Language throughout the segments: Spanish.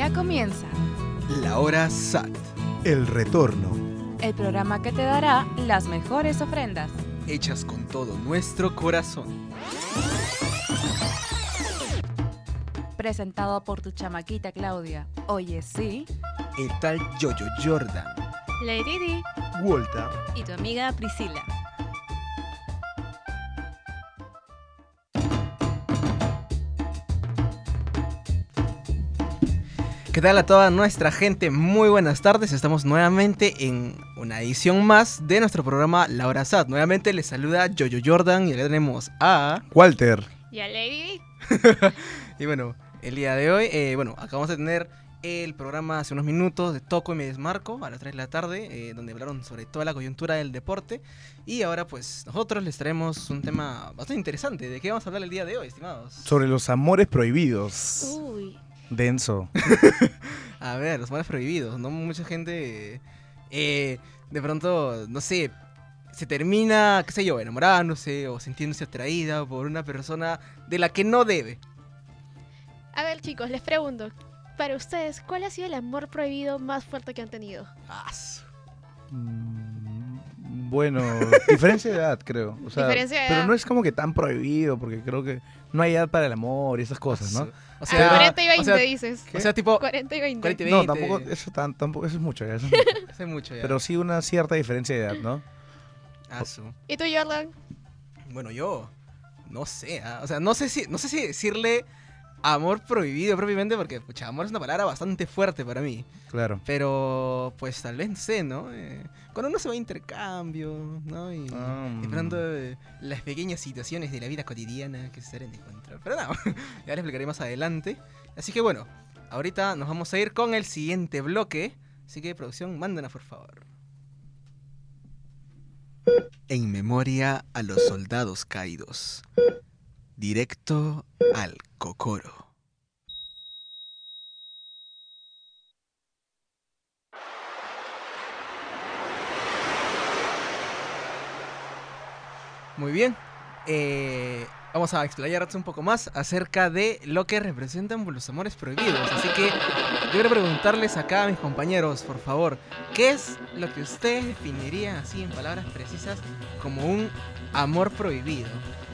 Ya comienza La Hora SAT. El retorno. el programa que te dará las mejores ofrendas. Hechas con todo nuestro corazón. Presentado por tu chamaquita Claudia. Oye, sí. El tal Yoyo Jordan. Lady Di Volta. y tu amiga Priscila. ¿Qué tal a toda nuestra gente? Muy buenas tardes. Estamos nuevamente en una edición más de nuestro programa La Hora SAT. Nuevamente les saluda Yoyo Jordan y acá tenemos a... Walter. Y a Lady Di. Y bueno, el día de hoy, acabamos de tener el programa hace unos minutos de Toco y Me Desmarco a las 3 de la tarde, donde hablaron sobre toda la coyuntura del deporte. Y ahora pues nosotros les traemos un tema bastante interesante. ¿De qué vamos a hablar el día de hoy, estimados? Sobre los amores prohibidos. Uy. Denso. A ver, los amores prohibidos, ¿no? Mucha gente, de pronto, no sé, se termina, qué sé yo, enamorándose o sintiéndose atraída por una persona de la que no debe. A ver, chicos, les pregunto. Para ustedes, ¿cuál ha sido el amor prohibido más fuerte que han tenido? Bueno, diferencia de edad, creo. O sea, Diferencia de pero edad. no es como que tan prohibido, porque creo que no hay edad para el amor y esas cosas, ¿no? O Ah, 40 y 20 o sea, dices. o sea, tipo 40 y 20. 40 y No, 20. tampoco, eso es mucho, ya, eso es mucho. Hace mucho ya. Pero sí una cierta diferencia de edad, ¿no? ¿Y tú, Jordan? Bueno, yo no sé, o sea, no sé si decirle amor prohibido propiamente, porque pucha, amor es una palabra bastante fuerte para mí. Claro. Pero pues tal vez no sé, ¿no? Cuando uno se va a intercambio, ¿no? Y de pronto las pequeñas situaciones de la vida cotidiana que se salen de control. Pero no, ya les explicaré más adelante. Así que bueno, ahorita nos vamos a ir con el siguiente bloque. Así que producción, mándanos por favor. En memoria a los soldados caídos. Directo al Cocoro. Muy bien, vamos a explayarnos un poco más acerca de lo que representan los amores prohibidos. Así que yo quiero preguntarles acá a mis compañeros, por favor, ¿qué es lo que ustedes definirían así en palabras precisas como un amor prohibido?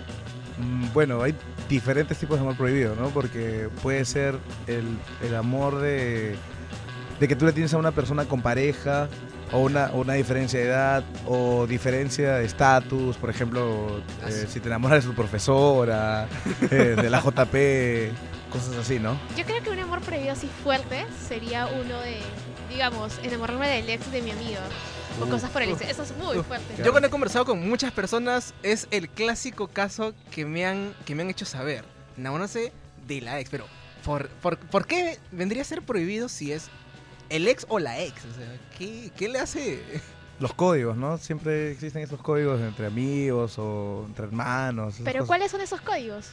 Bueno, hay diferentes tipos de amor prohibido, ¿no? Porque puede ser el amor de que tú le tienes a una persona con pareja, o una diferencia de edad, o diferencia de estatus, por ejemplo, si te enamoras de tu profesora, de la JP, cosas así, ¿no? Yo creo que un amor prohibido así fuerte sería uno de, digamos, enamorarme del ex de mi amigo. O cosas por el estilo. Eso es muy fuerte. Yo cuando he conversado con muchas personas es el clásico caso que me han hecho saber. Enamorarse de la ex, pero ¿por qué vendría a ser prohibido si es el ex o la ex? O sea, ¿qué le hace? Los códigos, ¿no? Siempre existen esos códigos entre amigos o entre hermanos. esas Pero cosas. ¿cuáles son esos códigos?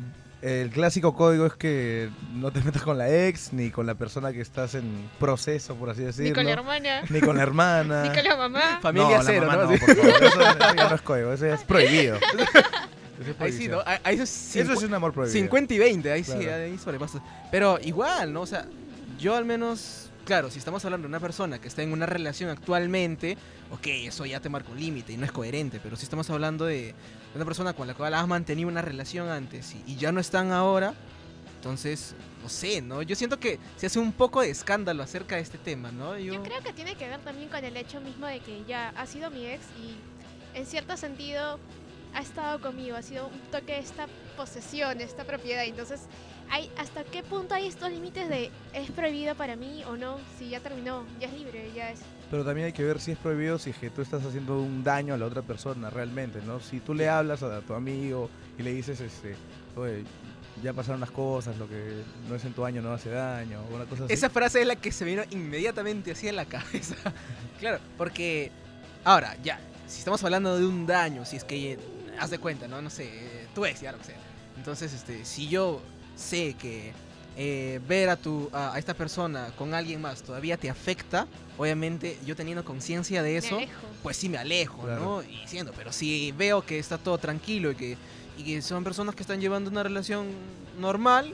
El clásico código es que no te metas con la ex, ni con la persona que estás en proceso, por así decirlo. Ni con la hermana, Ni con la hermana. ni con la mamá. Familia la cero, mamá ¿no? no, por favor, eso ya no es código, eso ya es prohibido. Eso es Ahí sí, prohibición. ¿no? Ahí Eso es un amor prohibido. 50 y 20, ahí sí, Claro. ahí sobrepasa. Pero igual, ¿no? O sea, yo al menos, claro, si estamos hablando de una persona que está en una relación actualmente, ok, eso ya te marca un límite y no es coherente, pero si estamos hablando de una persona con la cual has mantenido una relación antes y ya no están ahora, entonces, no sé, ¿no? Yo siento que se hace un poco de escándalo acerca de este tema, ¿no? Yo creo que tiene que ver también con el hecho mismo de que ya ha sido mi ex y en cierto sentido ha estado conmigo, ha sido un toque de esta posesión, esta propiedad. Entonces, ¿hasta qué punto hay estos límites de es prohibido para mí o no? Si ya terminó, ya es libre, ya es... Pero también hay que ver si es prohibido, si es que tú estás haciendo un daño a la otra persona realmente, ¿no? Si tú le hablas a tu amigo y le dices, oye, ya pasaron las cosas, lo que no es en tu año no hace daño, o una cosa así. Esa frase es la que se me vino inmediatamente hacia la cabeza. Claro, porque ahora, ya, si estamos hablando de un daño, si es que haz de cuenta, ¿no? No sé, tu ex, ya lo que sea. Entonces, si yo sé que ver a esta persona con alguien más todavía te afecta, obviamente yo teniendo conciencia de eso, Me alejo. pues sí me alejo, Claro. ¿no? Y diciendo, pero si veo que está todo tranquilo y que son personas que están llevando una relación normal,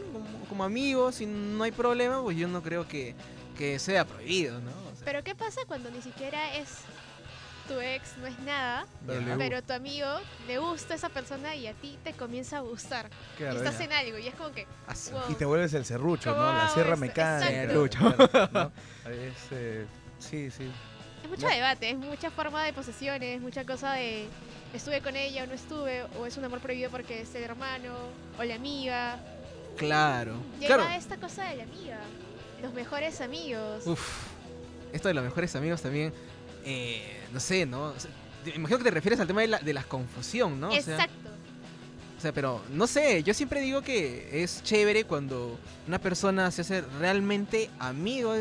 como amigos y no hay problema, pues yo no creo que sea prohibido, ¿no? O sea, Pero ¿qué pasa cuando ni siquiera es tu ex, no es nada, Pero pero tu amigo le gusta a esa persona y a ti te comienza a gustar? claro, Y estás en algo y es como que, asu- wow. y te vuelves el serrucho, ¿no? ¿Cómo La hago sierra eso? mecánica. Exacto. claro, ¿no? Sí, sí. Es mucho debate, es mucha forma de posesiones, mucha cosa de estuve con ella o no estuve, o es un amor prohibido porque es el hermano o la amiga. Claro, Llega claro. esta cosa de la amiga, los mejores amigos. Uf, esto de los mejores amigos también, no sé, ¿no? O sea, me imagino que te refieres al tema de la confusión, ¿no? Exacto. O sea, pero no sé, yo siempre digo que es chévere cuando una persona se hace realmente amigo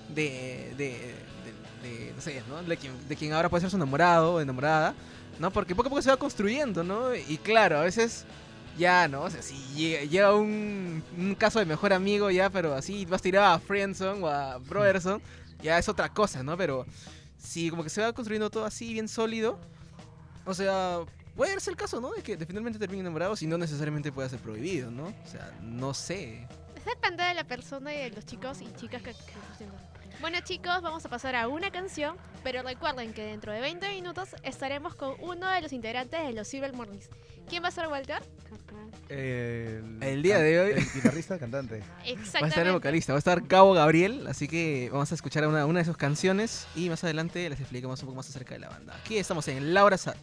no sé, ¿no? De quien ahora puede ser su enamorado o enamorada, ¿no? Porque poco a poco se va construyendo, ¿no? Y claro, a veces ya, ¿no? O sea, si llega un caso de mejor amigo ya, pero así vas tirado a Friendzone o a Brotherson, ya es otra cosa, ¿no? Pero si como que se va construyendo todo así bien sólido, o sea, puede darse el caso, ¿no? De que finalmente terminen enamorados y no necesariamente pueda ser prohibido, ¿no? O sea, no sé. Depende de la persona y de los chicos y chicas que gusten. Bueno chicos, vamos a pasar a una canción, pero recuerden que dentro de 20 minutos estaremos con uno de los integrantes de los Silver Mornings. ¿Quién va a ser, Walter? El día de hoy- El guitarrista cantante. Va a Exactamente. estar el vocalista, va a estar Gabo Gabriel, así que vamos a escuchar una de sus canciones y más adelante les explicamos un poco más acerca de la banda. Aquí estamos en Laura Sat.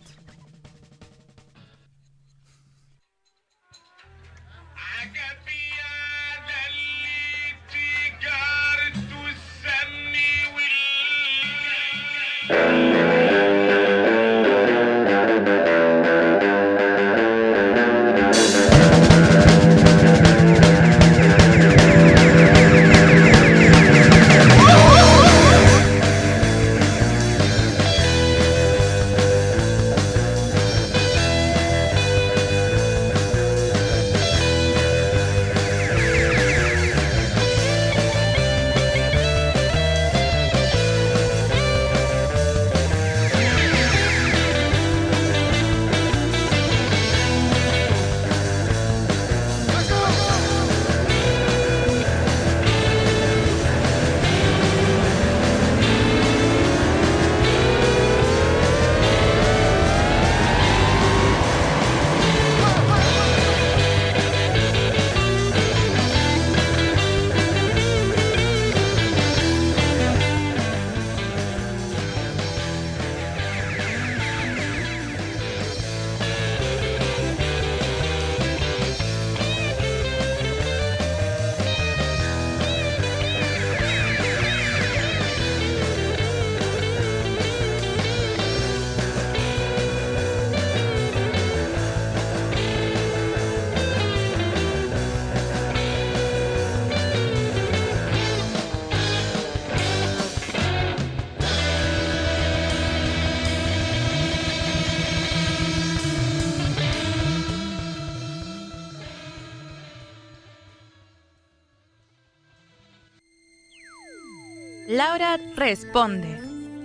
Laura responde.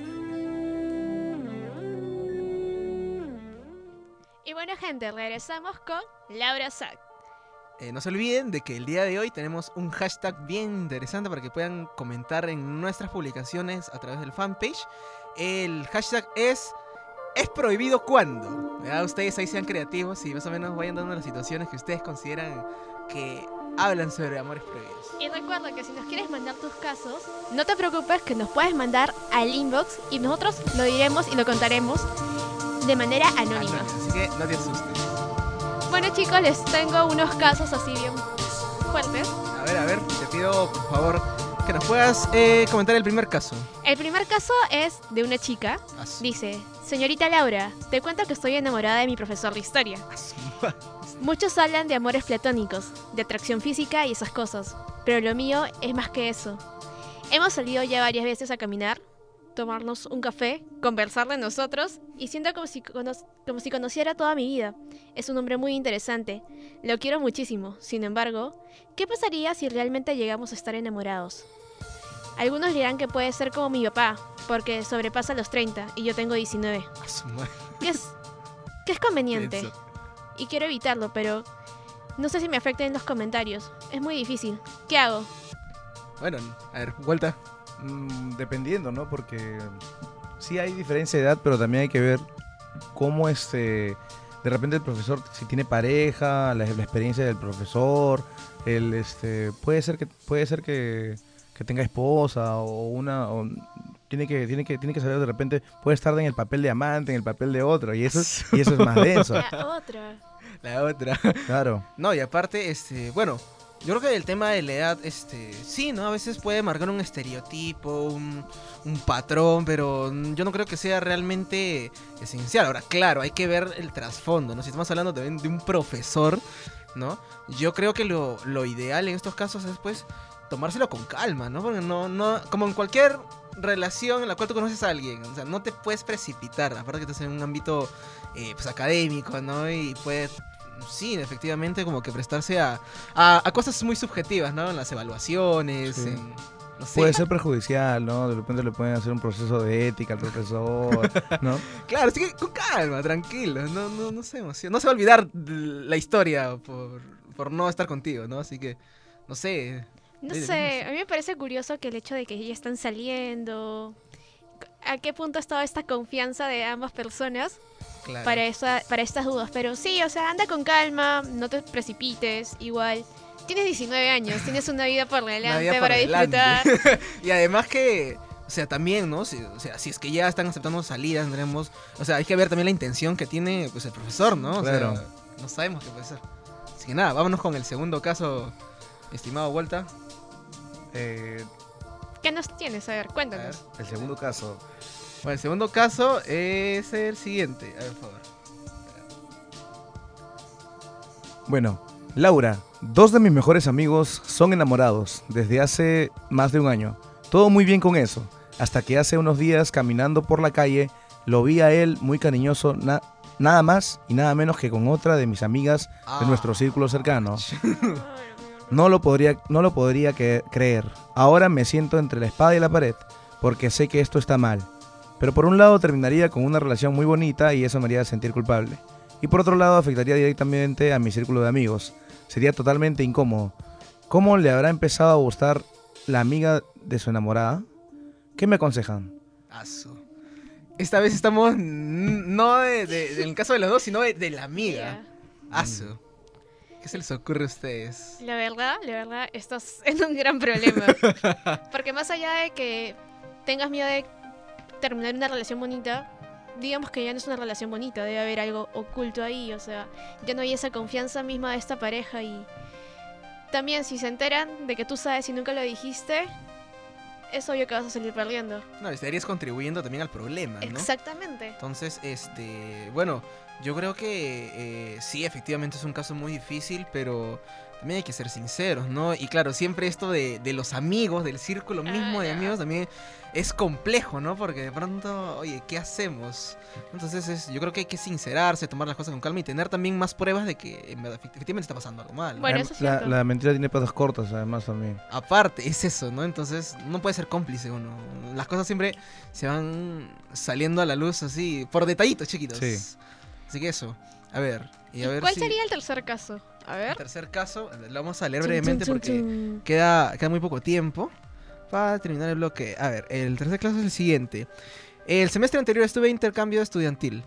Y bueno gente, regresamos con Laura Sack. No se olviden de que el día de hoy tenemos un hashtag bien interesante para que puedan comentar en nuestras publicaciones a través del fanpage. El hashtag es prohibido cuando. ¿Verdad? Ustedes ahí sean creativos y más o menos vayan dando las situaciones que ustedes consideran que hablan sobre amores prohibidos. Y recuerda que si nos quieres mandar tus casos, no te preocupes que nos puedes mandar al inbox y nosotros lo diremos y lo contaremos de manera anónima. Así que no te asustes. Bueno chicos, les tengo unos casos así bien fuertes. A ver, te pido por favor que nos puedas comentar el primer caso. El primer caso es de una chica. Dice, señorita Laura, te cuento que estoy enamorada de mi profesor de historia. Muchos hablan de amores platónicos, de atracción física y esas cosas, pero lo mío es más que eso. Hemos salido ya varias veces a caminar, tomarnos un café, conversar de nosotros y siento como si conociera toda mi vida. Es un hombre muy interesante, lo quiero muchísimo. Sin embargo, ¿qué pasaría si realmente llegamos a estar enamorados? Algunos dirán que puede ser como mi papá, porque sobrepasa los 30 y yo tengo 19. Que es conveniente. Y quiero evitarlo, pero no sé si me afecta en los comentarios. Es muy difícil. ¿Qué hago? Bueno, a ver, vuelta. Dependiendo, ¿no? Porque sí hay diferencia de edad, pero también hay que ver cómo de repente el profesor, si tiene pareja, la experiencia del profesor, puede ser que tenga esposa tiene que saber de repente, puede estar en el papel de amante, en el papel de otro, y eso es más denso. La otra. Claro. No, y aparte, bueno, yo creo que el tema de la edad, sí, ¿no? A veces puede marcar un estereotipo, un patrón, pero yo no creo que sea realmente esencial. Ahora, claro, hay que ver el trasfondo, ¿no? Si estamos hablando también de un profesor, ¿no? Yo creo que lo ideal en estos casos es, pues, tomárselo con calma, ¿no? Porque no, como en cualquier relación en la cual tú conoces a alguien, o sea, no te puedes precipitar, aparte que estás en un ámbito, pues, académico, ¿no? Y puede... Sí, efectivamente, como que prestarse a cosas muy subjetivas, ¿no? En las evaluaciones, Sí. no sé. Puede ser perjudicial, ¿no? De repente le pueden hacer un proceso de ética al profesor, ¿no? Claro, así que con calma, tranquilo, no se emocione. No se va a olvidar la historia por no estar contigo, ¿no? Así que, no sé. No sé, a mí me parece curioso que el hecho de que ya están saliendo, a qué punto ha estado esta confianza de ambas personas Claro. para estas dudas. Pero sí, o sea, anda con calma, no te precipites, igual. Tienes 19 años, tienes una vida por delante Una vida por para delante. disfrutar. Y además que, o sea, también, ¿no? Si es que ya están aceptando salidas, tendremos, o sea, hay que ver también la intención que tiene, pues, el profesor, ¿no? O Claro. sea, no sabemos qué puede ser. Así que nada, vámonos con el segundo caso, estimado Vuelta. ¿Qué nos tienes? A ver, cuéntanos. El segundo caso. Bueno, el segundo caso es el siguiente. A ver, por favor. Bueno, Laura, dos de mis mejores amigos son enamorados desde hace más de un año. Todo muy bien con eso, hasta que hace unos días caminando por la calle lo vi a él muy cariñoso, nada más y nada menos que con otra de mis amigas de nuestro círculo cercano. No lo podría creer. Ahora me siento entre la espada y la pared, porque sé que esto está mal. Pero por un lado terminaría con una relación muy bonita y eso me haría sentir culpable. Y por otro lado afectaría directamente a mi círculo de amigos. Sería totalmente incómodo. ¿Cómo le habrá empezado a gustar la amiga de su enamorada? ¿Qué me aconsejan? Asu. Esta vez estamos no en el caso de los dos, sino de la amiga. Asu. ¿Qué se les ocurre a ustedes? La verdad, estás en un gran problema. Porque más allá de que tengas miedo de terminar una relación bonita, digamos que ya no es una relación bonita, debe haber algo oculto ahí, o sea, ya no hay esa confianza misma de esta pareja y también si se enteran de que tú sabes y nunca lo dijiste, es obvio que vas a salir perdiendo. No, estarías contribuyendo también al problema, ¿no? Exactamente. Entonces, bueno, yo creo que sí, efectivamente es un caso muy difícil, pero también hay que ser sinceros, ¿no? Y claro, siempre esto de los amigos, del círculo mismo de amigos también es complejo, ¿no? Porque de pronto, oye, ¿qué hacemos? Entonces yo creo que hay que sincerarse, tomar las cosas con calma y tener también más pruebas de que en verdad, efectivamente está pasando algo mal, ¿no? Bueno, eso es cierto. La mentira tiene patas cortas, además, también. Aparte, es eso, ¿no? Entonces no puede ser cómplice uno. Las cosas siempre se van saliendo a la luz así, por detallitos chiquitos. Sí. Así que eso, a ver. ¿Y a ver cuál si- sería el tercer caso? A El ver. tercer caso, lo vamos a leer Chun, brevemente chun, porque chun. queda muy poco tiempo para terminar el bloque. A ver, el tercer caso es el siguiente. El semestre anterior estuve en intercambio estudiantil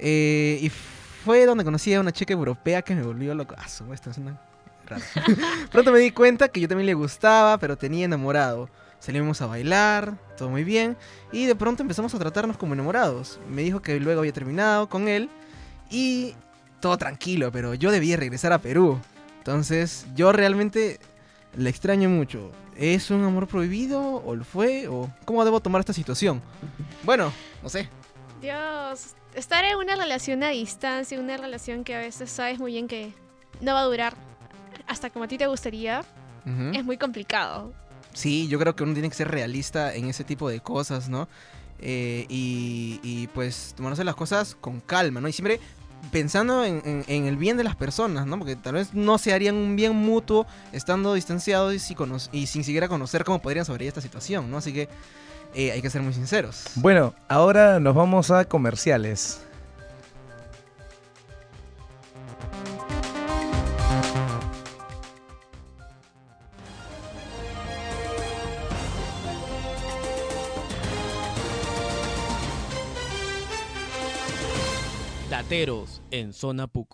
y fue donde conocí a una chica europea que me volvió loco. Ah, esto es una raro. Pronto me di cuenta que yo también le gustaba, pero tenía enamorado. Salimos a bailar, todo muy bien, y de pronto empezamos a tratarnos como enamorados. Me dijo que luego había terminado con él y todo tranquilo, pero yo debía regresar a Perú. Entonces, yo realmente le extraño mucho. ¿Es un amor prohibido o lo fue? ¿O cómo debo tomar esta situación? Bueno, no sé. Dios, estar en una relación a distancia, una relación que a veces sabes muy bien que no va a durar hasta como a ti te gustaría, Ujú. es muy complicado. Sí, yo creo que uno tiene que ser realista en ese tipo de cosas, ¿no? Y pues tomarse las cosas con calma, ¿no? Y siempre pensando en el bien de las personas, ¿no? Porque tal vez no se harían un bien mutuo estando distanciados y sin siquiera conocer cómo podrían sobrevivir esta situación, ¿no? Así que hay que ser muy sinceros. Bueno, ahora nos vamos a comerciales. Rateros en Zona PUC.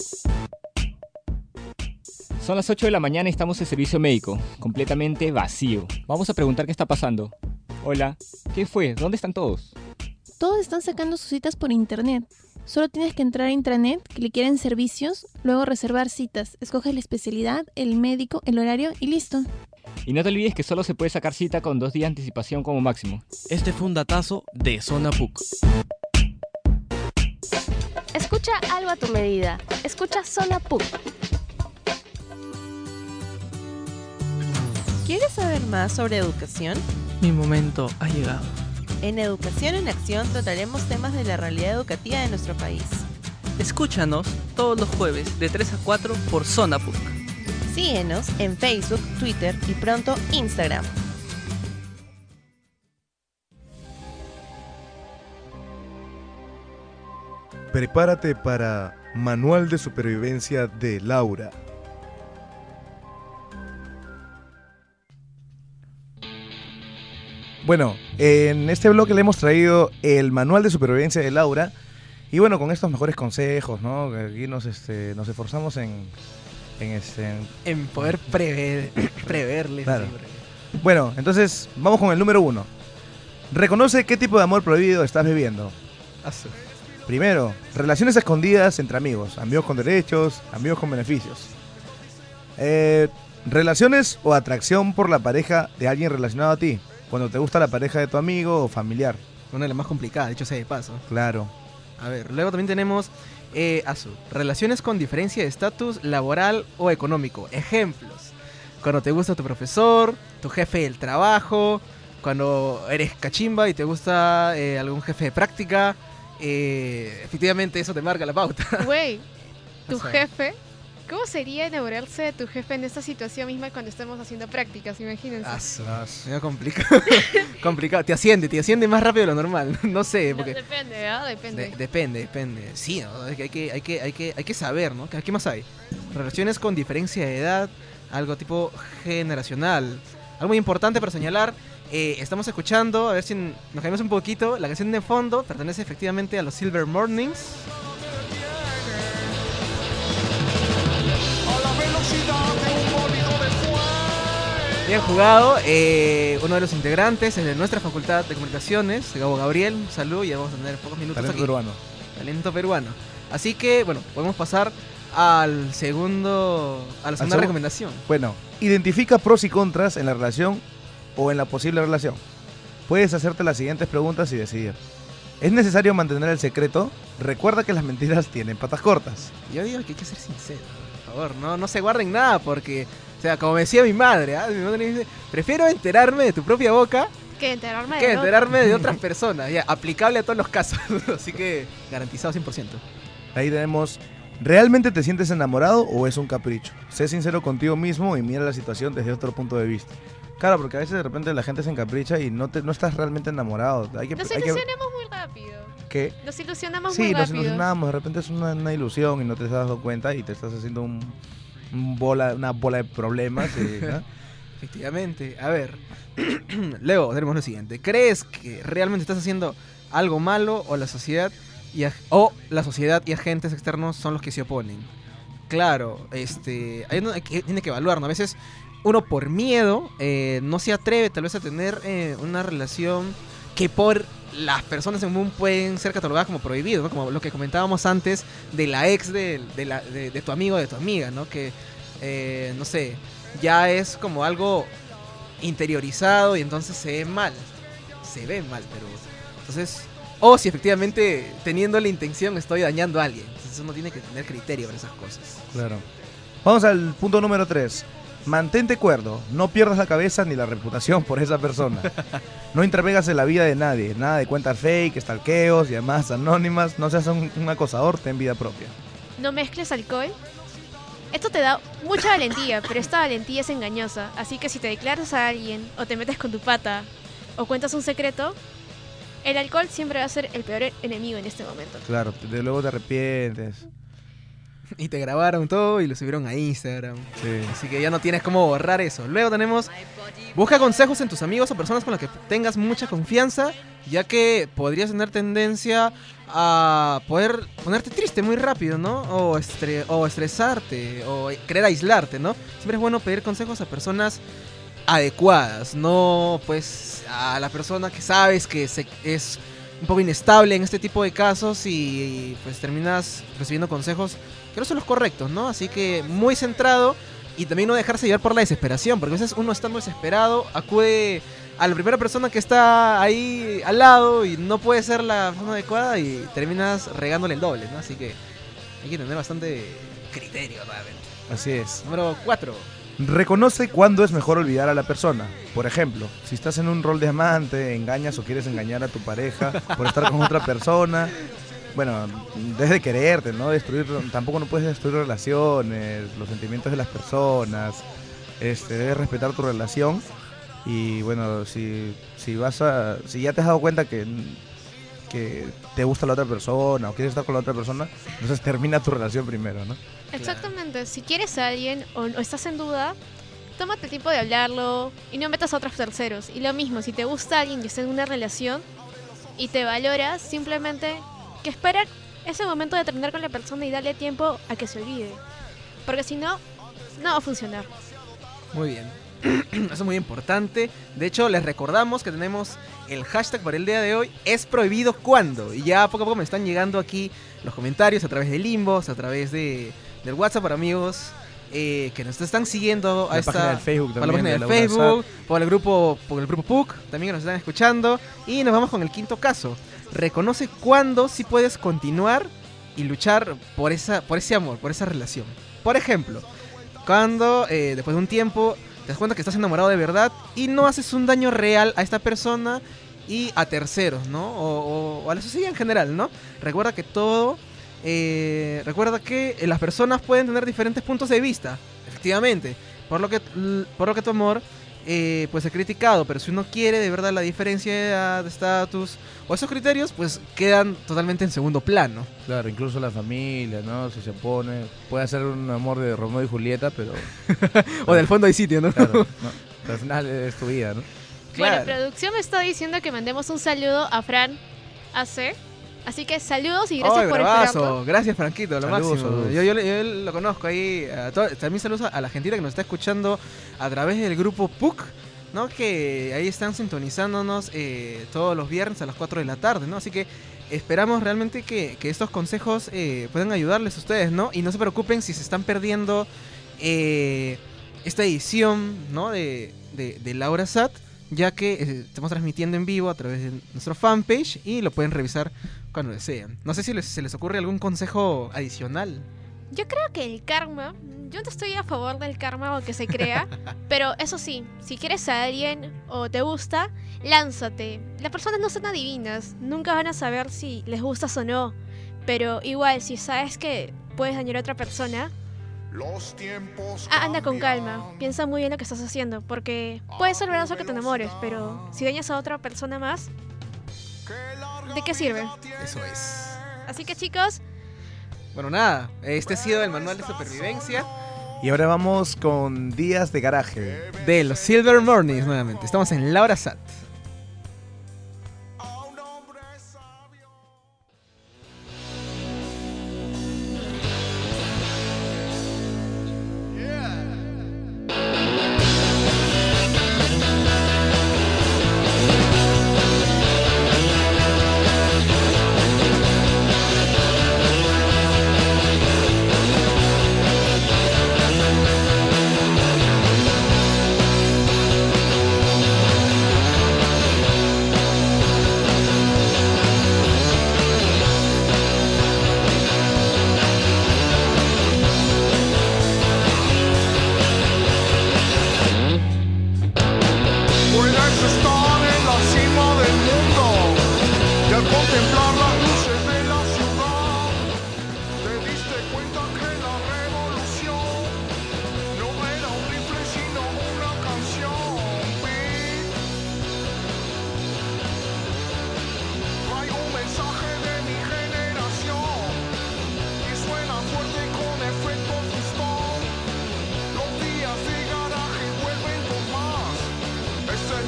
Son las 8 de la mañana y estamos en servicio médico, completamente vacío. Vamos a preguntar qué está pasando. Hola, ¿qué fue? ¿Dónde están todos? Todos están sacando sus citas por internet. Solo tienes que entrar a intranet, clicar en servicios, luego reservar citas. Escoges la especialidad, el médico, el horario y listo. Y no te olvides que solo se puede sacar cita con 2 días de anticipación como máximo. Este fue un datazo de Zona PUC. Escucha algo a tu medida. Escucha Zona PUC. ¿Quieres saber más sobre educación? Mi momento ha llegado. En Educación en Acción trataremos temas de la realidad educativa de nuestro país. Escúchanos todos los jueves de 3 a 4 por Zona PUC. Síguenos en Facebook, Twitter y pronto Instagram. Prepárate para Manual de Supervivencia de Laura. Bueno, en este bloque le hemos traído el Manual de Supervivencia de Laura. Y bueno, con estos mejores consejos, ¿no? Aquí nos esforzamos en poder preverles. Claro. Bueno, entonces vamos con el número 1. Reconoce qué tipo de amor prohibido estás viviendo. Primero, relaciones escondidas entre amigos. Amigos con derechos, amigos con beneficios. Relaciones o atracción por la pareja de alguien relacionado a ti. Cuando te gusta la pareja de tu amigo o familiar. Una de las más complicadas, dicho sea de paso. Claro. A ver, luego también tenemos relaciones con diferencia de estatus laboral o económico. Ejemplos. Cuando te gusta tu profesor, tu jefe del trabajo, cuando eres cachimba y te gusta algún jefe de práctica. Efectivamente eso te marca la pauta. Güey, tu jefe. ¿Cómo sería enamorarse de tu jefe en esta situación misma cuando estamos haciendo prácticas? Imagínense. Es complicado. Complicado. Te asciende más rápido de lo normal. No sé. Porque Depende, ¿ah? Depende. Depende. Sí, ¿no? Hay que saber, ¿no? ¿Qué más hay? Relaciones con diferencia de edad, algo tipo generacional. Algo muy importante para señalar. Estamos escuchando, a ver si nos caemos un poquito. La canción de fondo pertenece efectivamente a los Silver Mornings. Bien jugado, uno de los integrantes es de nuestra facultad de comunicaciones, Gabo Gabriel, un saludo y ya vamos a tener pocos minutos Talento aquí. peruano. Talento peruano. Así que, bueno, podemos pasar a la segunda recomendación. Bueno, identifica pros y contras en la relación o en la posible relación. Puedes hacerte las siguientes preguntas y decidir. ¿Es necesario mantener el secreto? Recuerda que las mentiras tienen patas cortas. Yo digo que hay que ser sincero, por favor, no se guarden nada porque... O sea, como me decía mi madre, mi madre me dice, prefiero enterarme de tu propia boca que enterarme de otras personas. Ya, aplicable a todos los casos. Así que garantizado 100%. Ahí tenemos, ¿realmente te sientes enamorado o es un capricho? Sé sincero contigo mismo y mira la situación desde otro punto de vista. Claro, porque a veces de repente la gente se encapricha y no estás realmente enamorado. Nos ilusionamos muy rápido. ¿Qué? Nos ilusionamos muy rápido. Sí, nos ilusionamos. De repente es una ilusión y no te has dado cuenta y te estás haciendo una bola de problemas. ¿No? Efectivamente. A ver, luego tenemos lo siguiente. ¿Crees que realmente estás haciendo algo malo o la sociedad y agentes externos son los que se oponen? Claro, ahí uno tiene que evaluar, ¿no? A veces uno por miedo no se atreve tal vez a tener una relación que por las personas en común pueden ser catalogadas como prohibido, ¿no? Como lo que comentábamos antes de la ex de tu amigo o de tu amiga, ¿no? Que, no sé, ya es como algo interiorizado y entonces se ve mal, pero entonces, o si efectivamente teniendo la intención estoy dañando a alguien, entonces uno tiene que tener criterio para esas cosas. Claro. Vamos al punto número 3. Mantente cuerdo, no pierdas la cabeza ni la reputación por esa persona. No intervengas en la vida de nadie, nada de cuentas fake, stalkeos, llamadas anónimas, no seas un acosador, ten vida propia. No mezcles alcohol. Esto te da mucha valentía, pero esta valentía es engañosa, así que si te declaras a alguien, o te metes con tu pata, o cuentas un secreto, el alcohol siempre va a ser el peor enemigo en este momento. Claro, de luego te arrepientes. y te grabaron todo y lo subieron a Instagram. Sí. Así que ya no tienes cómo borrar eso. Luego tenemos, busca consejos en tus amigos o personas con las que tengas mucha confianza, ya que podrías tener tendencia a poder ponerte triste muy rápido, ¿no? O estresarte, o querer aislarte, ¿no? Siempre es bueno pedir consejos a personas adecuadas, no pues a la persona que sabes que es un poco inestable en este tipo de casos y pues terminas recibiendo consejos que no son los correctos, ¿no? Así que muy centrado y también no dejarse llevar por la desesperación, porque a veces uno estando desesperado acude a la primera persona que está ahí al lado y no puede ser la persona adecuada y terminas regándole el doble, ¿no? Así que hay que tener bastante criterio realmente. Así es. Número 4. Reconoce cuándo es mejor olvidar a la persona. Por ejemplo, si estás en un rol de amante, engañas o quieres engañar a tu pareja por estar con otra persona, bueno, debes de quererte, ¿no? Tampoco no puedes destruir relaciones, los sentimientos de las personas. Debes respetar tu relación. Y bueno, si ya te has dado cuenta que te gusta la otra persona o quieres estar con la otra persona, entonces termina tu relación primero, ¿no? Exactamente, si quieres a alguien o estás en duda, tómate el tiempo de hablarlo y no metas a otros terceros. Y lo mismo, si te gusta alguien y está en una relación y te valoras, simplemente que espera ese momento de terminar con la persona y darle tiempo a que se olvide. Porque si no, no va a funcionar. Muy bien. Eso es muy importante. De hecho, les recordamos que tenemos el hashtag para el día de hoy, es prohibido cuando. Y ya poco a poco me están llegando aquí los comentarios a través de Inbox, a través del WhatsApp para amigos que nos están siguiendo a la página del Facebook por la página también, del Facebook, por el grupo PUC, también que nos están escuchando. Y nos vamos con el quinto caso. Reconoce cuándo sí puedes continuar y luchar por ese amor, por esa relación. Por ejemplo, cuando después de un tiempo te das cuenta que estás enamorado de verdad y no haces un daño real a esta persona y a terceros, ¿no? O a la sociedad en general, ¿no? Recuerda que las personas pueden tener diferentes puntos de vista, efectivamente, por lo que tu amor pues es criticado, pero si uno quiere de verdad la diferencia de estatus o esos criterios, pues quedan totalmente en segundo plano. Claro, incluso la familia, ¿no? Si se opone, puede ser un amor de Romeo y Julieta, pero... o del fondo hay sitio, ¿no? Claro, no, pero al final es tu vida, ¿no? Claro. Bueno, producción me está diciendo que mandemos un saludo a Fran AC. Así que saludos y gracias por esperarlo. Gracias, Franquito, lo saludos, máximo. saludos. Yo lo conozco ahí. También saludos a la gente que nos está escuchando a través del grupo PUC, ¿no? Que ahí están sintonizándonos todos los viernes a las 4 de la tarde, ¿no? Así que esperamos realmente que estos consejos puedan ayudarles a ustedes, ¿no? Y no se preocupen si se están perdiendo esta edición, ¿no? de Laura Sat, ya que estamos transmitiendo en vivo a través de nuestro fanpage y lo pueden revisar cuando desean. No sé si se les ocurre algún consejo adicional. Yo creo que el karma, yo no estoy a favor del karma o que se crea, pero eso sí, si quieres a alguien o te gusta, lánzate. Las personas no son adivinas, nunca van a saber si les gustas o no, pero igual si sabes que puedes dañar a otra persona, anda con calma, piensa muy bien lo que estás haciendo, porque puede ser verdad que te enamores, pero si dañas a otra persona más, ¿de qué sirve? Eso es. Así que chicos, bueno, nada, este ha sido el manual de supervivencia. Y ahora vamos con Días de Garaje. De los Silver Mornings nuevamente. Estamos en Laura Sat.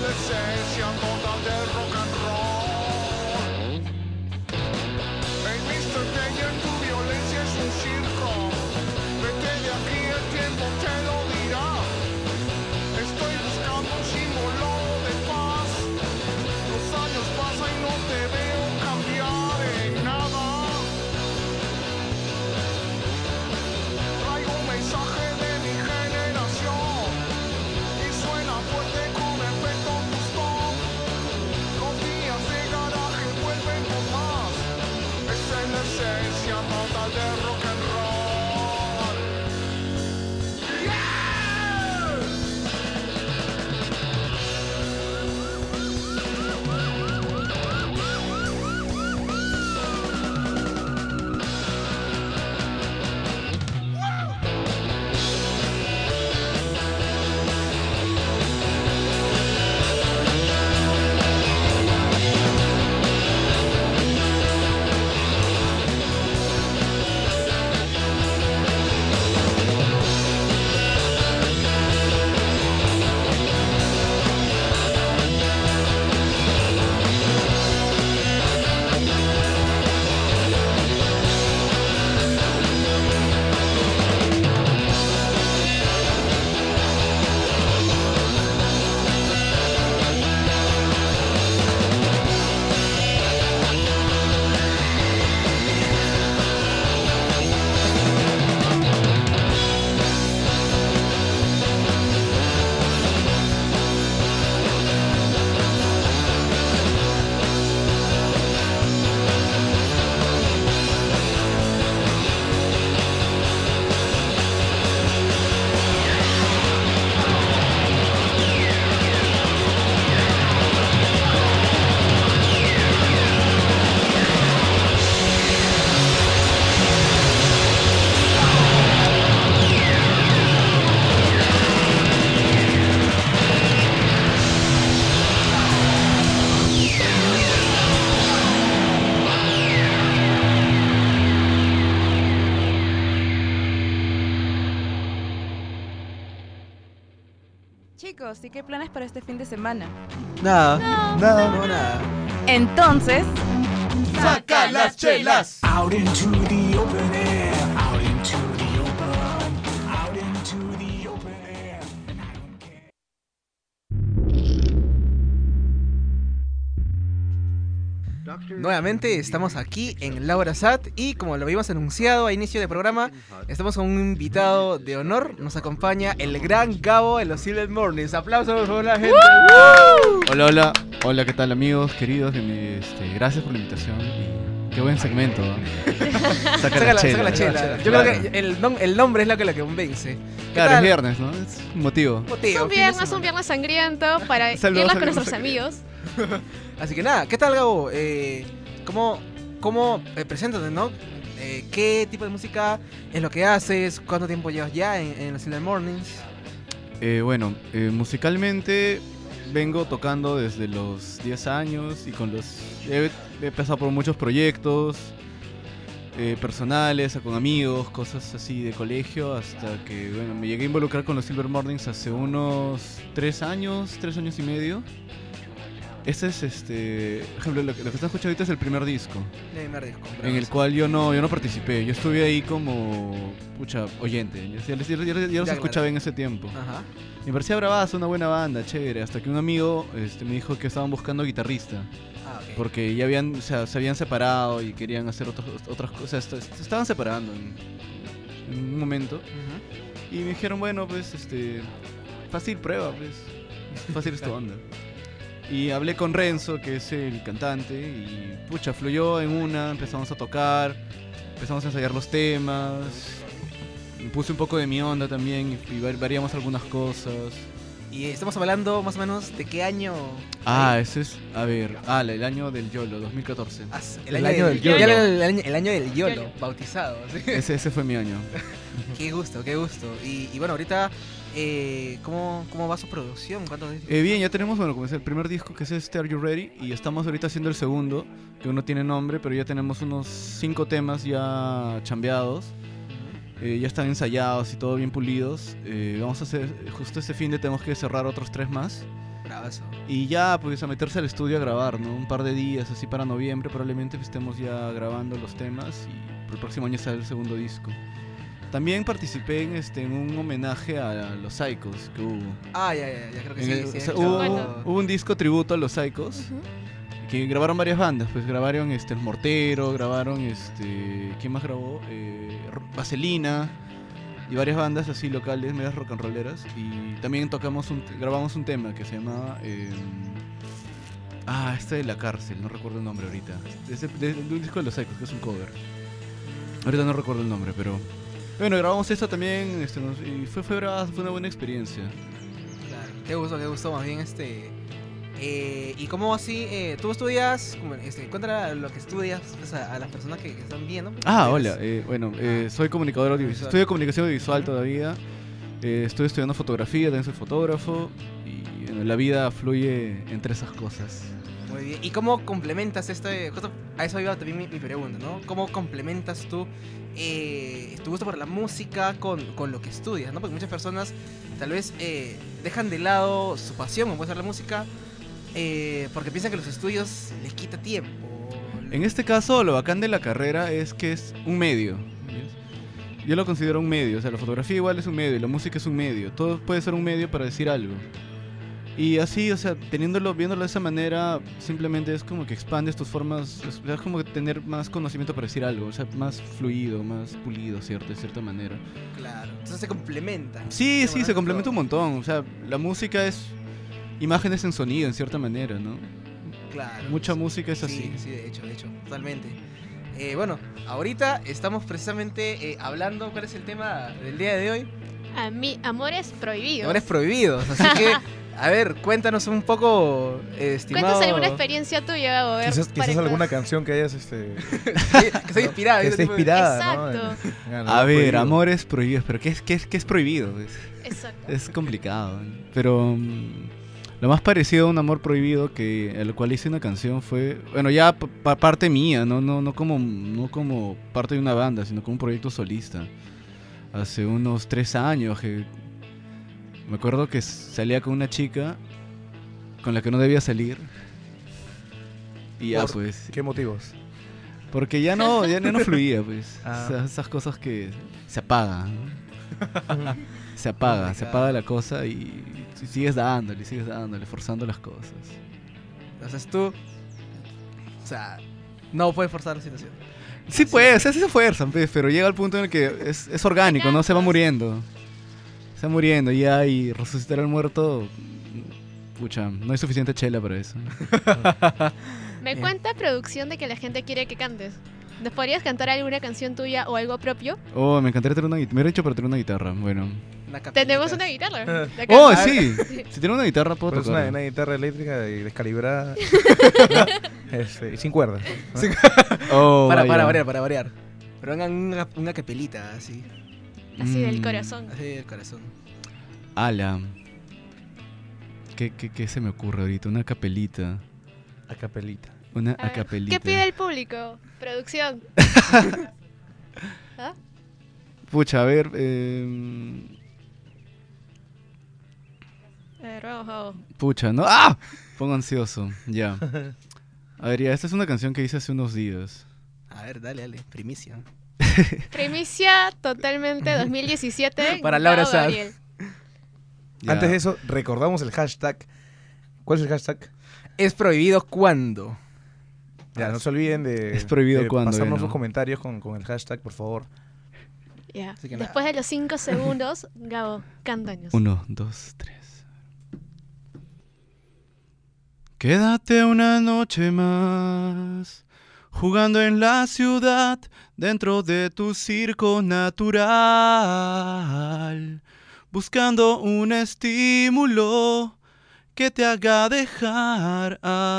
la esencia total del rock and roll. El Mr. Day en tu violencia es un circo. Vete de aquí, el tiempo te lo dirá. Estoy buscando un símbolo de paz. Los años pasan y no te veo cambiar en nada. Traigo un mensaje de mi generación y suena fuerte con efecto gusto. Los días de garaje vuelven con más. Esa es la esencia total del rock and roll. ¡Yeah! Chicos, ¿y qué planes para este fin de semana? Nada. Nada. No, nada. Entonces, ¡Saca las chelas! Out into the open air, out into the open, out into the open air, and I don't care. Nuevamente estamos aquí en Laura Sat y como lo habíamos anunciado a inicio del programa, estamos con un invitado de honor. Nos acompaña el gran Gabo de los Silver Mornings. Aplausos por favor, la gente. Hola, hola. Hola, ¿qué tal amigos, queridos? Gracias por la invitación. Y qué buen segmento, ¿no? Saca la chela. Yo creo que el nombre es lo que convence. Claro, es viernes, ¿no? Es un motivo. Es un viernes sangriento para Saludos, irnos con saludos, nuestros saludos. amigos. Así que nada, ¿qué tal Gabo? ¿Cómo preséntate, no? ¿Qué tipo de música es lo que haces? ¿Cuánto tiempo llevas ya en los Silver Mornings? Musicalmente vengo tocando desde los 10 años y he pasado por muchos proyectos personales, con amigos, cosas así de colegio, hasta que me llegué a involucrar con los Silver Mornings hace unos 3 años y medio. Este es, por ejemplo, lo que están escuchando ahorita es el primer disco. En el cual yo no participé. Yo estuve ahí como, oyente. Ya los escuchaba en ese tiempo. Ajá. Me parecía bravazo, una buena banda, chévere. Hasta que un amigo me dijo que estaban buscando guitarrista. Okay. Porque ya se habían separado y querían hacer otras cosas. Se estaban separando en un momento. Y me dijeron, bueno, pues, fácil prueba, pues. Fácil es tu onda. Y hablé con Renzo, que es el cantante, y fluyó en una, empezamos a tocar, empezamos a ensayar los temas, puse un poco de mi onda también y variamos algunas cosas. Y estamos hablando más o menos de qué año. Ese es, el año del YOLO, 2014. El año del YOLO. El año del YOLO, bautizado. ¿Sí? Ese fue mi año. Qué gusto. Y bueno, ahorita, ¿cómo va su producción? ¿Cuántos discos? Bien, ya tenemos, como es el primer disco, que es Are You Ready? Y estamos ahorita haciendo el segundo, que no tiene nombre, pero ya tenemos unos 5 temas ya chambeados. Ya están ensayados y todo bien pulidos. Vamos a hacer, justo este fin de tenemos que cerrar otros 3 más. Bravazo. Y ya, pues a meterse al estudio a grabar, ¿no? Un par de días, así para noviembre probablemente estemos ya grabando los temas y el próximo año sale el segundo disco. También participé en un homenaje a los Psychos que hubo. Ya creo que sí. O sea, hubo un disco tributo a los Psychos. Que grabaron varias bandas, pues grabaron El Mortero, grabaron ¿quién más grabó? Vaselina y varias bandas así locales, medias rock and rolleras. Y también grabamos un tema que se llama de la cárcel, no recuerdo el nombre ahorita. De un disco de los Psychos, que es un cover. Ahorita no recuerdo el nombre, pero bueno, grabamos eso también, y fue una buena experiencia. Claro, qué gusto más bien ¿y cómo así? ¿Tú estudias? Cuéntale lo que estudias pues, a las personas que están viendo. Hola. Soy comunicador audiovisual. Estudio comunicación audiovisual todavía. Estoy estudiando fotografía, también soy fotógrafo. Y la vida fluye entre esas cosas. Muy bien. ¿Y cómo complementas justo a eso iba también mi pregunta, ¿no? ¿Cómo complementas tú tu gusto por la música con lo que estudias, ¿no? Porque muchas personas tal vez dejan de lado su pasión, como puede ser la música, porque piensan que los estudios les quita tiempo. En este caso, lo bacán de la carrera es que es un medio. Yo lo considero un medio, o sea, la fotografía igual es un medio, la música es un medio. Todo puede ser un medio para decir algo. Y así, o sea, viéndolo de esa manera, simplemente es como que expandes tus formas, es como que tener más conocimiento para decir algo, o sea, más fluido, más pulido, de cierta manera. Claro, entonces se complementa. Sí, se complementa un montón, o sea, la música es imágenes en sonido, en cierta manera, ¿no? Claro. Mucha música es así. Sí, de hecho, totalmente. Bueno, ahorita estamos precisamente hablando, ¿cuál es el tema del día de hoy? Amores prohibidos. Amores prohibidos, así que... A ver, cuéntanos un poco, estimado... Cuéntanos alguna experiencia tuya, Gabo. Quizás alguna canción que hayas... que esté inspirada. Que esté inspirada, exacto. ¿no? A ver, amores prohibidos, pero ¿qué es prohibido? Exacto. Es complicado, pero lo más parecido a un amor prohibido al cual hice una canción fue... Bueno, ya parte mía, no como parte de una banda, sino como un proyecto solista. Hace unos 3 años que... Me acuerdo que salía con una chica con la que no debía salir. Y ya, pues... ¿Qué motivos? Porque ya no fluía, pues. O sea, esas cosas que se apagan. Se apaga la cosa y sigues dándole, forzando las cosas. Entonces tú... O sea, no puedes forzar la situación. Sí puede, o sea, sí se fuerzan, pues, pero llega el punto en el que es orgánico, ¿no? Se va muriendo. Ya, y resucitar al muerto, pucha, no hay suficiente chela para eso. Me cuenta producción de que la gente quiere que cantes. ¿Nos podrías cantar alguna canción tuya o algo propio? Oh, me encantaría tener una guitarra. Me hubiera dicho para tener una guitarra, bueno. Tenemos una guitarra. Oh, sí. Si tiene una guitarra puedo tocar. Es una guitarra eléctrica y descalibrada. Y sin cuerdas. Oh, para variar. Pero hagan una capelita así. Así del corazón. Así del corazón. Ala. ¿Qué se me ocurre ahorita? Una capelita. Una acapelita. ¿Qué pide el público? Producción. ¿Ah? Pucha, a ver. Rojo. Pucha, ¿no? ¡Ah! Pongo ansioso. Ya. A ver, ya, esta es una canción que hice hace unos días. A ver, dale. Primicia. Primicia totalmente 2017. Para Laura Sad. Antes de eso, recordamos el hashtag. ¿Cuál es el hashtag? Es prohibido cuando. Ya, no se olviden de, es prohibido cuando, pasarnos sus comentarios con el hashtag, por favor. Ya. Después de los 5 segundos, Gabo, cántanos. 1, 2, 3. Quédate una noche más, jugando en la ciudad, dentro de tu circo natural, buscando un estímulo que te haga dejar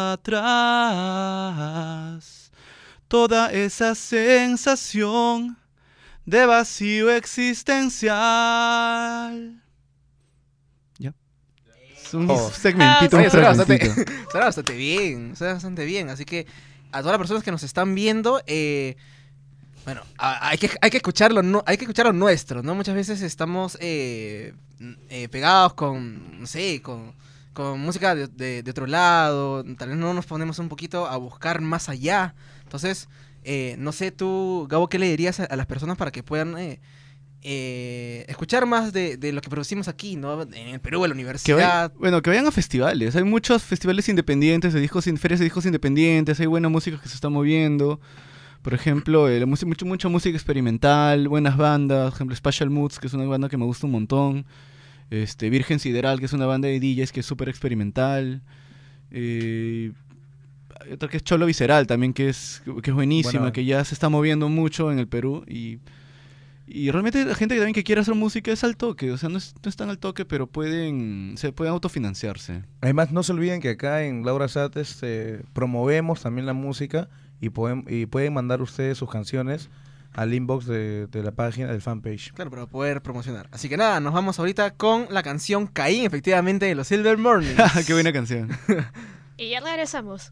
atrás toda esa sensación de vacío existencial. ¿Ya? Es un segmentito. Suena bastante bien. Así que a todas las personas que nos están viendo, bueno, hay que escucharlo, hay que escuchar lo nuestro, ¿no? Muchas veces estamos pegados con, no sé, con con música de otro lado, tal vez no nos ponemos un poquito a buscar más allá. Entonces, no sé tú, Gabo, ¿qué le dirías a las personas para que puedan escuchar más de lo que producimos aquí, ¿no? En el Perú, en la universidad. Que vayan a festivales. Hay muchos festivales independientes, ferias de discos independientes, hay buena música que se está moviendo. Por ejemplo, mucha música experimental, buenas bandas, por ejemplo, Spatial Moods, que es una banda que me gusta un montón. Virgen Sideral, que es una banda de DJs que es súper experimental. Hay otra que es Cholo Visceral también, que es buenísima, bueno, que ya se está moviendo mucho en el Perú. Y realmente la gente también que quiere hacer música es al toque, o sea, no es tan al toque, pero pueden autofinanciarse. Además, no se olviden que acá en Laura Sat promovemos también la música y pueden mandar ustedes sus canciones al inbox de la página, del fanpage. Claro, para poder promocionar. Así que nada, nos vamos ahorita con la canción Caín, efectivamente, de los Silver Mornings. ¡Qué buena canción! Y ya regresamos.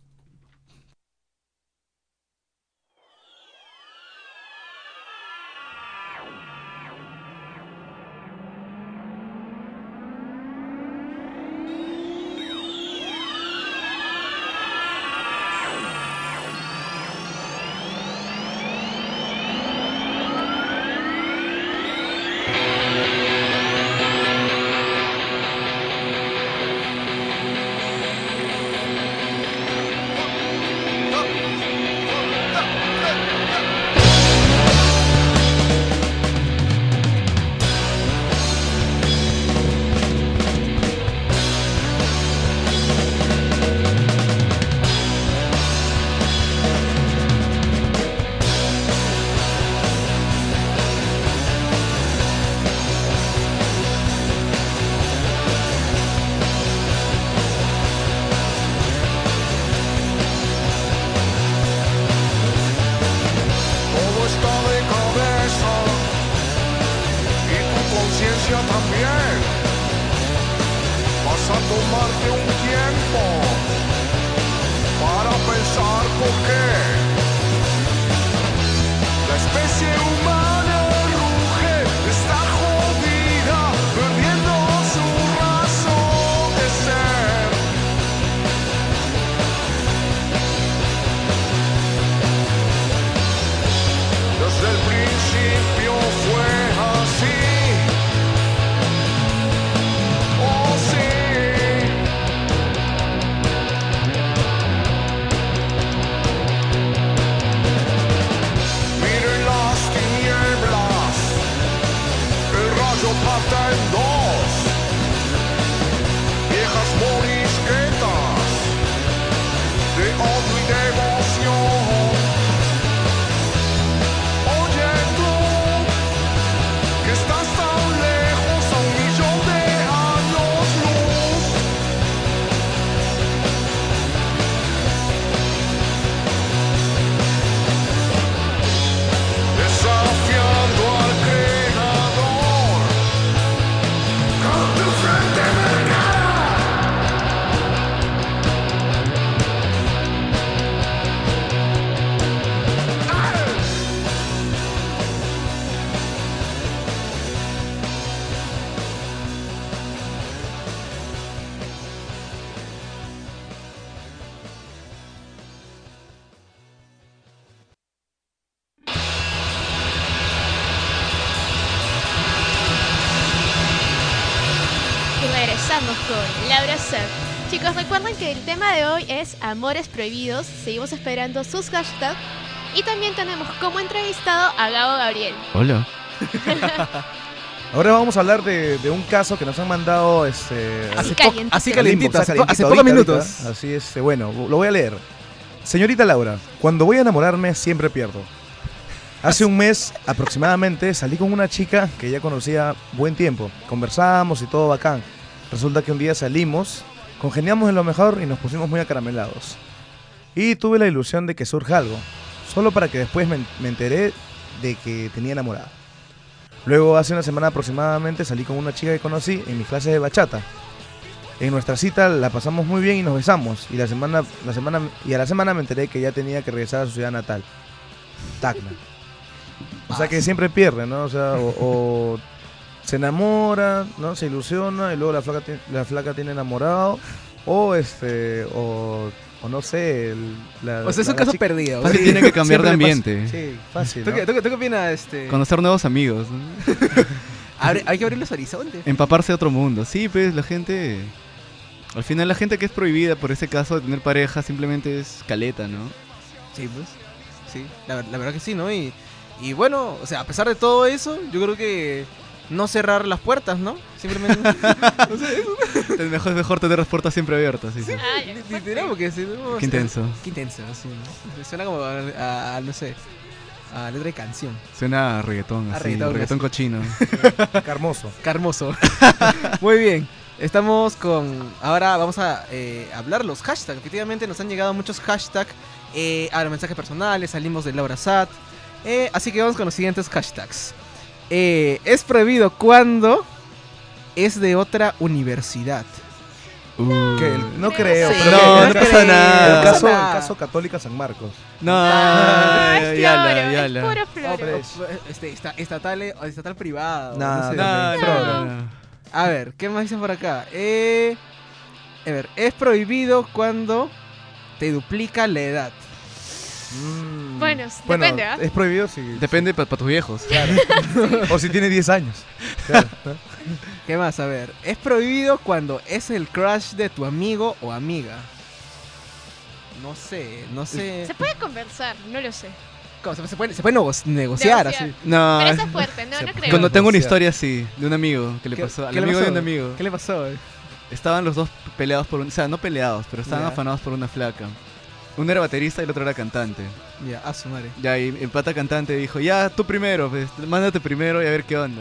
Con Laura Sat. Chicos, recuerden que el tema de hoy es Amores Prohibidos. Seguimos esperando sus hashtags. Y también tenemos como entrevistado a Gabo Gabriel. Hola. Ahora vamos a hablar de un caso que nos han mandado así calentito, hace pocos minutos. Así es, bueno, lo voy a leer. Señorita Laura, cuando voy a enamorarme siempre pierdo. Hace un mes aproximadamente salí con una chica que ya conocía buen tiempo. Conversamos y todo bacán. Resulta que un día salimos, congeniamos en lo mejor y nos pusimos muy acaramelados. Y tuve la ilusión de que surja algo, solo para que después me enteré de que tenía enamorada. Luego, hace una semana aproximadamente, salí con una chica que conocí en mis clases de bachata. En nuestra cita la pasamos muy bien y nos besamos. Y a la semana me enteré que ya tenía que regresar a su ciudad natal, Tacna. O sea que siempre pierde, ¿no? O sea, se enamora, ¿no? Se ilusiona y luego la flaca tiene enamorado o o no sé, o sea, es un caso chica perdido. Fácil tiene que cambiar de siempre le ambiente. Sí, fácil, ¿Tú ¿no? qué opinas? Conocer nuevos amigos, ¿no? Hay que abrir los horizontes. Empaparse de otro mundo. Sí, pues la gente... Al final la gente que es prohibida por ese caso de tener pareja simplemente es caleta, ¿no? Sí, pues. Sí, la verdad que sí, ¿no? Y bueno, o sea, a pesar de todo eso, yo creo que no cerrar las puertas, ¿no? Simplemente... no sé, eso. Es mejor tener las puertas siempre abiertas. Sí, sí. Literal, porque sí, no, Qué intenso. Qué intenso, sí, ¿no? Suena como no sé, a letra de canción. Suena a reggaetón, A así, reggaetón, reggaetón así. cochino. Carmoso. Muy bien. Estamos con... Ahora vamos a hablar los hashtags. Efectivamente nos han llegado muchos hashtags. Ahora mensajes personales, salimos de Laura Sat. Así que vamos con los siguientes hashtags. Es prohibido cuando es de otra universidad. Que no creo. Sí, pero no, que- no pasa nada. El caso, No pasa nada. el caso Católica San Marcos. No, Es yala, floro, yala. es puro floro. pero Estatal privado. Nah, sé. No, Floro. no, no. A ver, ¿qué más dicen por acá? A ver, es prohibido cuando te duplica la edad. Bueno, depende, ¿ah? Es prohibido si... Depende para tus viejos. Claro. O si tiene 10 años. Claro, ¿no? ¿Qué más? A ver, es prohibido cuando es el crush de tu amigo o amiga. No sé. Se puede conversar, no lo sé. ¿Cómo? Se puede negociar así. No, Pero eso es fuerte, no creo. cuando tengo una negociar. historia así, de un amigo que le pasó, al ¿Qué le amigo pasó? de un amigo. ¿Qué le pasó? Estaban los dos peleados por o sea, no peleados, pero estaban Ya. afanados por una flaca. Uno era baterista y el otro era cantante. Ya, a su madre. Ya, y el pata cantante dijo, ya, tú primero, pues, mándate primero y a ver qué onda.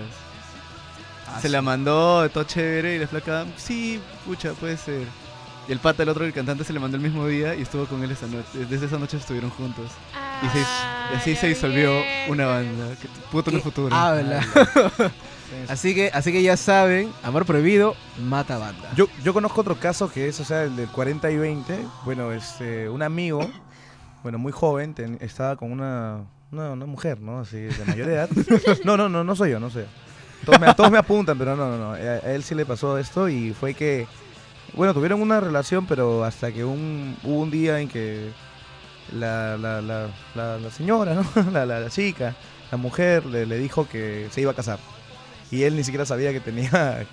Se la mandó, todo chévere, y la flaca, sí, pucha, puede ser. Y el pata, el otro, el cantante, se le mandó el mismo día y estuvo con él esa noche. Desde esa noche estuvieron juntos. Y así se disolvió una banda que pudo tener ¿Qué futuro. habla? Así que ya saben, amor prohibido mata banda. Yo conozco otro caso que es, o sea, el del 40 y 20. Bueno, un amigo, bueno, muy joven, estaba con una mujer, ¿no? Así, de mayor edad. No soy yo, no sé. Todos me apuntan, pero no. A él sí le pasó esto y fue que, bueno, tuvieron una relación, pero hasta que hubo un día en que la señora, ¿no? La chica, la mujer, le dijo que se iba a casar. Y él ni siquiera sabía que tenía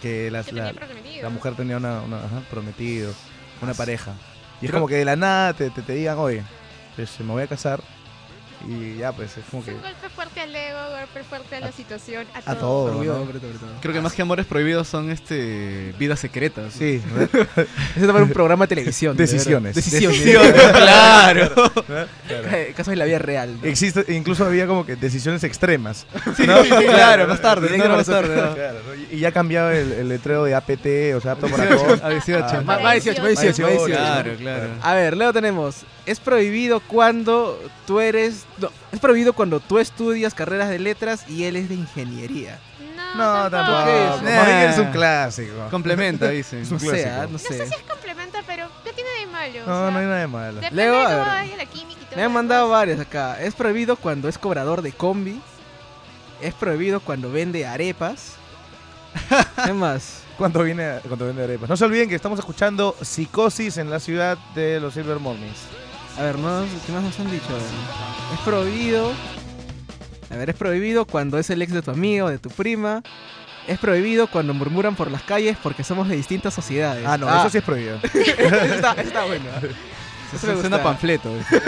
la mujer tenía una prometido, una pareja. Y es como que de la nada te digan, oye, pues me voy a casar. Y ya, pues es como Es que... un golpe fuerte al ego, golpe fuerte a la situación, a A todo. todo, ¿no? Creo que más que amores prohibidos son vidas secretas. Sí. Ese para un programa de televisión. Decisiones. Decisiones. Claro. Casos de la vida real. ¿no? Existe, incluso había como que decisiones extremas. Sí, ¿no? claro, más tarde. Directo No, a más los tarde. otros. ¿no? Claro, ¿no? Y ya cambiaba el letrero de APT, o sea, apto para 18, todos. a 18. Va 18, va 18, va 18. Claro, claro. A ver, luego tenemos. Es prohibido cuando tú eres. No, es prohibido cuando tú estudias carreras de letras y él es de ingeniería. No, tampoco. ¿Qué es? Más bien es un clásico. Complementa, dice. Es un No sé, clásico. no No sé. sé si es complementa, pero ¿qué tiene de malo? O No, sea, no hay nada de malo. Depende Luego, de a cómo ver. vaya la química y todo. Me han lo mandado demás. varios acá. Es prohibido cuando es cobrador de combi. Es prohibido cuando vende arepas. ¿Qué más? Cuando vende arepas. No se olviden que estamos escuchando Psicosis en la ciudad de los Silver Mornings. A ver, ¿qué más nos han dicho? A ver. Es prohibido. A ver, es prohibido cuando es el ex de tu amigo o de tu prima. Es prohibido cuando murmuran por las calles porque somos de distintas sociedades. Ah, no, eso sí es prohibido. está bueno. Eso me Suena gusta. panfleto.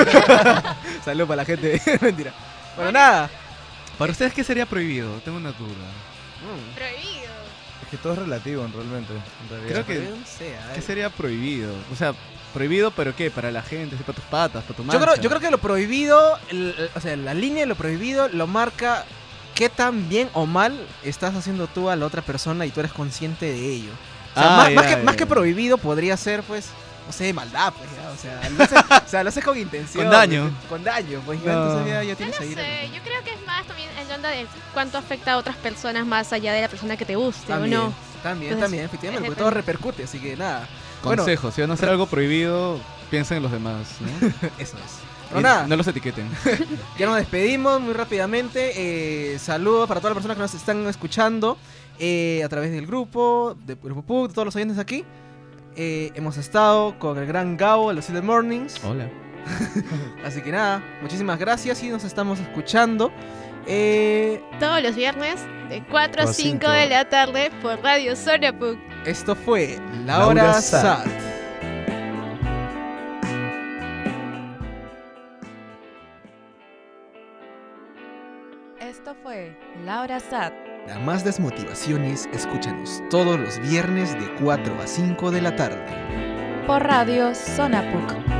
Salud para la gente. Mentira. Bueno, nada. ¿Para ustedes qué sería prohibido? Tengo una duda. Prohibido. Es que todo es relativo, realmente. En realidad. Creo que... No sé, a ver. ¿Qué sería prohibido? O sea, prohibido, pero ¿qué? Para la gente, para tus patas, para tu Yo mancha. creo que lo prohibido, o sea, la línea de lo prohibido lo marca qué tan bien o mal estás haciendo tú a la otra persona y tú eres consciente de ello. O sea, más que prohibido podría ser, pues, no sé, maldad, pues, ya, o sea, lo haces con intención. Con daño. Con daño, pues, ya, No. entonces ya No tienes lo ahí. sé, yo creo que es más también en onda de cuánto afecta a otras personas más allá de la persona que te guste También, o no. también, Entonces, efectivamente, porque depende. todo repercute, así que nada. Consejo, si van a hacer algo prohibido, piensen en los demás, ¿no? Eso es. Pero nada, No los etiqueten. ya nos despedimos muy rápidamente. Saludos para todas las personas que nos están escuchando a través del grupo, de Grupo PUC, de todos los oyentes aquí. Hemos estado con el gran Gabo de los Silver Mornings. Hola. Así que nada, muchísimas gracias y nos estamos escuchando. Todos los viernes de 4 a A 5 5. de la tarde por Radio Zona PUC. Esto fue La Hora Sad. Esto fue La Hora Sad. Para más desmotivaciones, escúchanos todos los viernes de 4 a 5 de la tarde. Por Radio Zona PUC.